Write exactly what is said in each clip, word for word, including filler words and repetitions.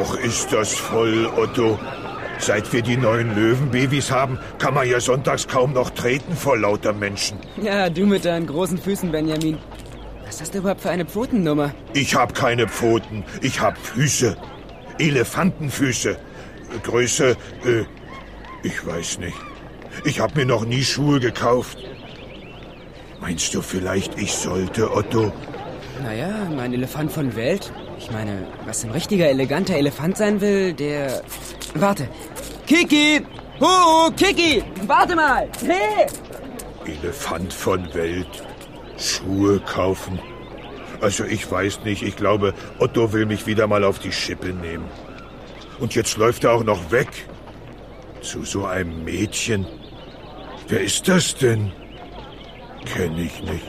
Och, ist das voll, Otto. Seit wir die neuen Löwenbabys haben, kann man ja sonntags kaum noch treten vor lauter Menschen. Ja, du mit deinen großen Füßen, Benjamin. Was hast du überhaupt für eine Pfotennummer? Ich hab keine Pfoten, ich hab Füße. Elefantenfüße. Größe, äh, ich weiß nicht. Ich hab mir noch nie Schuhe gekauft. Meinst du vielleicht, ich sollte, Otto? Naja, mein Elefant von Welt. Ich meine, was ein richtiger, eleganter Elefant sein will, der... Warte. Kiki! Hu, Kiki! Warte mal! Hey! Elefant von Welt. Schuhe kaufen. Also ich weiß nicht, ich glaube, Otto will mich wieder mal auf die Schippe nehmen. Und jetzt läuft er auch noch weg. Zu so einem Mädchen. Wer ist das denn? Kenn ich nicht.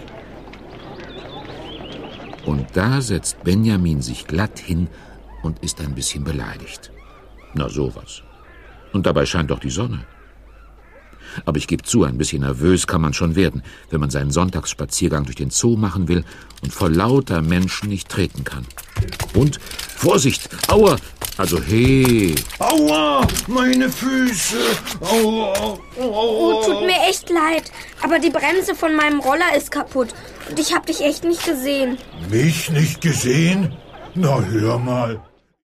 Und da setzt Benjamin sich glatt hin und ist ein bisschen beleidigt. Na sowas. Und dabei scheint doch die Sonne. Aber ich gebe zu, ein bisschen nervös kann man schon werden, wenn man seinen Sonntagsspaziergang durch den Zoo machen will und vor lauter Menschen nicht treten kann. Und, Vorsicht, aua, also hey. Aua, meine Füße. Aua, aua. Oh, tut mir echt leid, aber die Bremse von meinem Roller ist kaputt und ich hab dich echt nicht gesehen. Mich nicht gesehen? Na, hör mal.